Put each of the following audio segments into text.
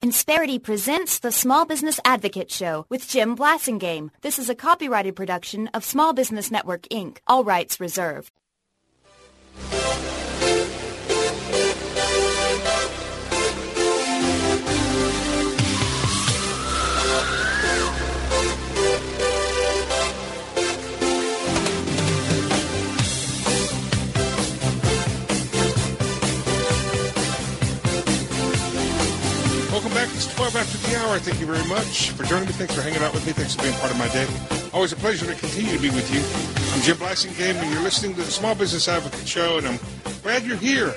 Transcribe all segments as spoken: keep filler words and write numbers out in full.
Insperity presents the Small Business Advocate Show with Jim Blasingame. This is a copyrighted production of Small Business Network, Incorporated. All rights reserved. Welcome back. It's twelve after the hour. Thank you very much for joining me. Thanks for hanging out with me. Thanks for being part of my day. Always a pleasure to continue to be with you. I'm Jim Blasingame, and you're listening to the Small Business Advocate Show, and I'm glad you're here.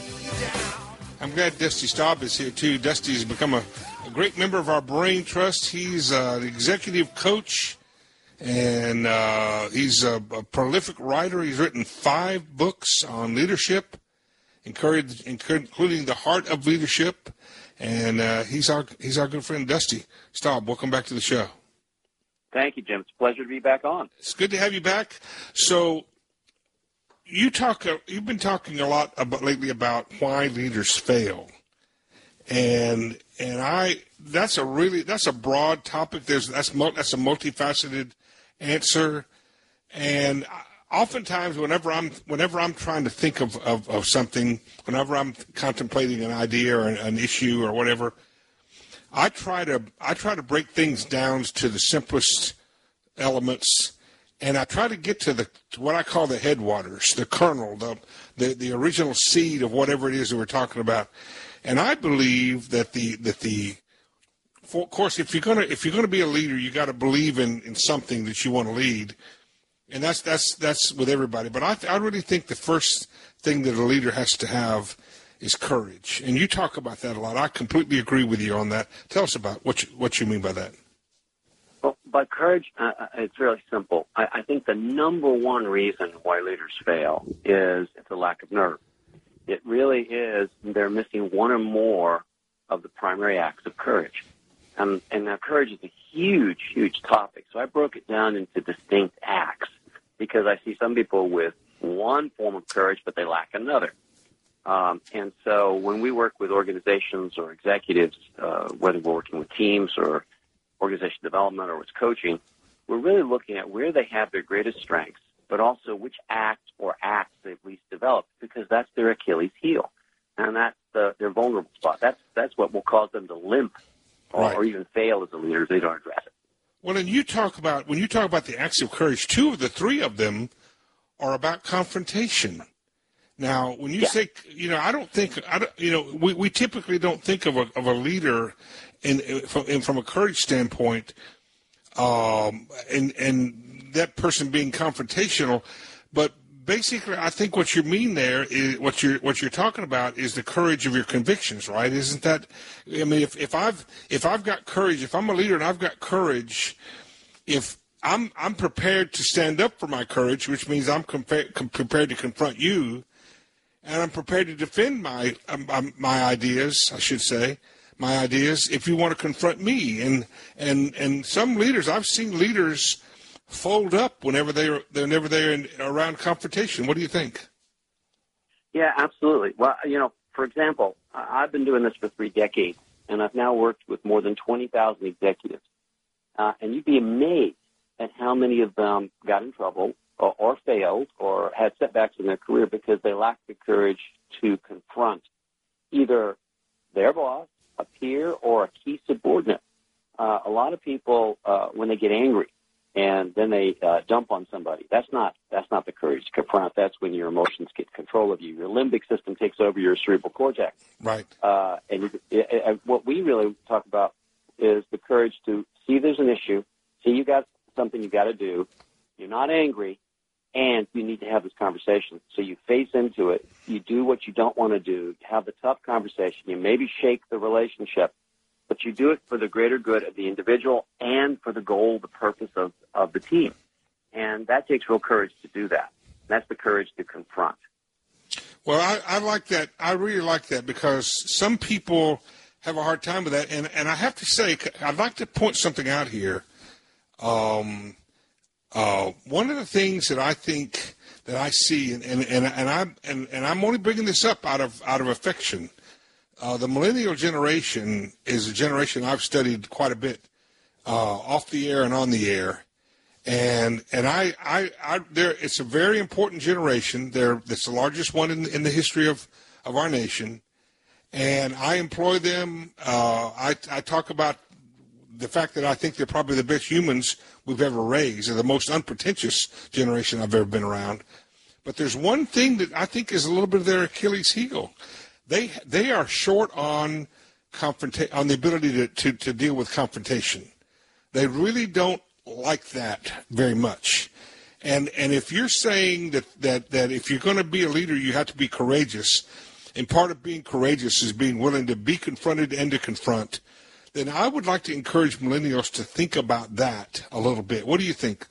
I'm glad Dusty Staub is here, too. Dusty has become a, a great member of our Brain Trust. He's uh, an executive coach, and uh, he's a, a prolific writer. He's written five books on leadership, including The Heart of Leadership. And uh, he's our he's our good friend, Dusty Staub. Welcome back to the show. Thank you, Jim. It's a pleasure to be back on. It's good to have you back. So you talk. Uh, you've been talking a lot about lately about why leaders fail, and and I that's a really that's a broad topic. There's that's that's a multifaceted answer, and oftentimes whenever I'm whenever I'm trying to think of, of, of something, whenever I'm contemplating an idea or an, an issue or whatever, I try to I try to break things down to the simplest elements, and I try to get to the to what I call the headwaters, the kernel, the, the the original seed of whatever it is that we're talking about. And I believe that the that the for, of course if you're gonna if you're gonna be a leader, you got to believe in, in something that you want to lead. And that's that's that's with everybody. But I, I really think the first thing that a leader has to have is courage. And you talk about that a lot. I completely agree with you on that. Tell us about what you, what you mean by that. Well, by courage, uh, it's really simple. I, I think the number one reason why leaders fail is it's a lack of nerve. It really is they're missing one or more of the primary acts of courage. Um, and now courage is a huge, huge topic. So I broke it down into distinct acts, because I see some people with one form of courage, but they lack another. Um, and so when we work with organizations or executives, uh, whether we're working with teams or organization development or with coaching, we're really looking at where they have their greatest strengths, but also which acts or acts they've least developed, because that's their Achilles heel. And that's the, their vulnerable spot. That's, that's what will cause them to limp or, right. or even fail as a leader if they don't address it. Well, and you talk about, when you talk about the acts of courage, two of the three of them are about confrontation. Now, when you yeah. say, you know, I don't think, I don't, you know, we, we typically don't think of a, of a leader in, from, in, from a courage standpoint, um, and, and that person being confrontational, but basically, I think what you mean there is what you're what you're talking about is the courage of your convictions, right? Isn't that? I mean, if, if I've if I've got courage, if I'm a leader and I've got courage, if I'm I'm prepared to stand up for my courage, which means I'm compa- com- prepared to confront you, and I'm prepared to defend my um, my ideas, I should say, my ideas. If you want to confront me, and and and some leaders, I've seen leaders fold up whenever they're whenever they're in, around confrontation. What do you think? Yeah, absolutely. Well, you know, for example, I've been doing this for three decades, and I've now worked with more than twenty thousand executives. Uh, and you'd be amazed at how many of them got in trouble or, or failed or had setbacks in their career because they lacked the courage to confront either their boss, a peer, or a key subordinate. Uh, a lot of people, uh, when they get angry, and then they uh, dump on somebody. That's not that's not the courage to confront. That's when your emotions get control of you. Your limbic system takes over your cerebral cortex. Right. Uh, and it, it, it, what we really talk about is the courage to see there's an issue, see you got something you got to do, you're not angry, and you need to have this conversation. So you face into it. You do what you don't want to do. Have the tough conversation. You maybe shake the relationship, but you do it for the greater good of the individual and for the goal, the purpose of, of the team. And that takes real courage to do that. That's the courage to confront. Well, I, I like that. I really like that because some people have a hard time with that. And, and I have to say, I'd like to point something out here. Um, uh, one of the things that I think that I see, and, and, and, and, I'm, and, and I'm only bringing this up out of out of affection, Uh, the millennial generation is a generation I've studied quite a bit, uh, off the air and on the air. And and I, I, I there it's a very important generation. They're it's the largest one in in the history of, of our nation. And I employ them. Uh, I I talk about the fact that I think they're probably the best humans we've ever raised. They're the most unpretentious generation I've ever been around. But there's one thing that I think is a little bit of their Achilles heel. They they are short on confronta- on the ability to, to, to deal with confrontation. They really don't like that very much. And and if you're saying that, that, that if you're going to be a leader, you have to be courageous, and part of being courageous is being willing to be confronted and to confront, then I would like to encourage millennials to think about that a little bit. What do you think?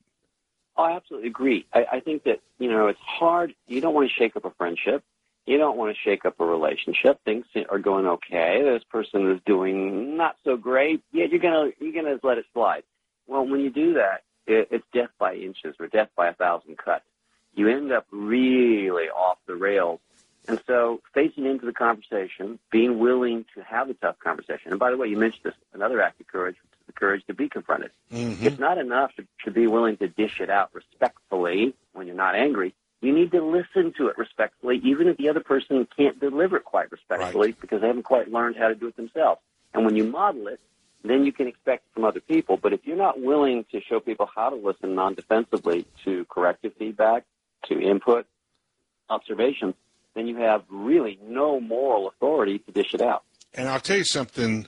Oh, I absolutely agree. I, I think that, you know, it's hard. You don't want to shake up a friendship. You don't want to shake up a relationship. Things are going okay. This person is doing not so great. Yeah, you're gonna you're gonna let it slide. Well, when you do that, it, it's death by inches or death by a thousand cuts. You end up really off the rails. And so facing into the conversation, being willing to have a tough conversation. And by the way, you mentioned this, another act of courage, which is the courage to be confronted. Mm-hmm. It's not enough to, to be willing to dish it out respectfully when you're not angry. You need to listen to it respectfully, even if the other person can't deliver it quite respectfully, right, because they haven't quite learned how to do it themselves. And when you model it, then you can expect it from other people. But if you're not willing to show people how to listen non-defensively to corrective feedback, to input, observations, then you have really no moral authority to dish it out. And I'll tell you something,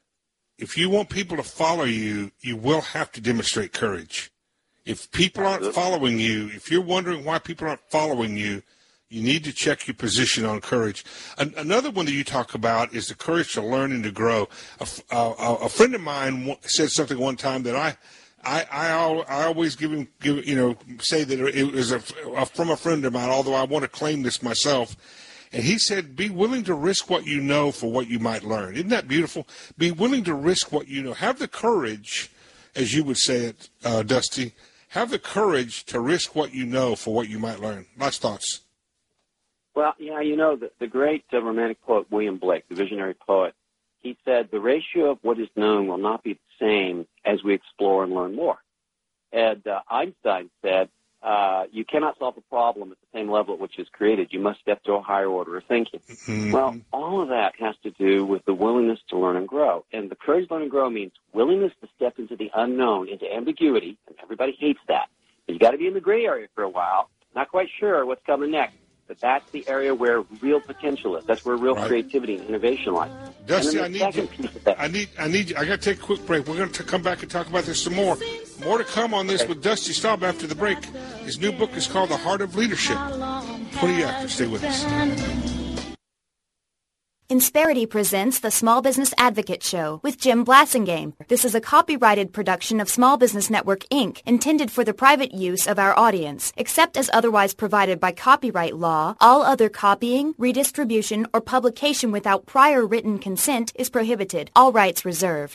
if you want people to follow you, you will have to demonstrate courage. If people aren't following you, if you're wondering why people aren't following you, you need to check your position on courage. An- another one that you talk about is the courage to learn and to grow. A, a, a friend of mine w- said something one time that I, I, I, al- I always give him, give, you know, say that it was a, a, from a friend of mine, although I want to claim this myself. And he said, be willing to risk what you know for what you might learn. Isn't that beautiful? Be willing to risk what you know. Have the courage, as you would say it, uh, Dusty, have the courage to risk what you know for what you might learn. Last thoughts. Well, yeah, you know, the, the great uh, romantic poet William Blake, the visionary poet, he said, the ratio of what is known will not be the same as we explore and learn more. And uh, Einstein said, uh, you cannot solve a problem at the same level at which it's created. You must step to a higher order of thinking. Mm-hmm. Well, all of that has to do with the willingness to learn and grow. And the courage to learn and grow means willingness to step into the unknown, into ambiguity, and everybody hates that. But you got to be in the gray area for a while, not quite sure what's coming next. But that's the area where real potential is. That's where real right. creativity and innovation lies. Dusty, I need you. I need. I need you. I got to take a quick break. We're going to come back and talk about this some more. More to come on this okay. with Dusty Staub after the break. His new book is called The Heart of Leadership. twenty actors. Stay with us. Insperity presents the Small Business Advocate Show with Jim Blasingame. This is a copyrighted production of Small Business Network, Incorporated, intended for the private use of our audience. Except as otherwise provided by copyright law, all other copying, redistribution, or publication without prior written consent is prohibited. All rights reserved.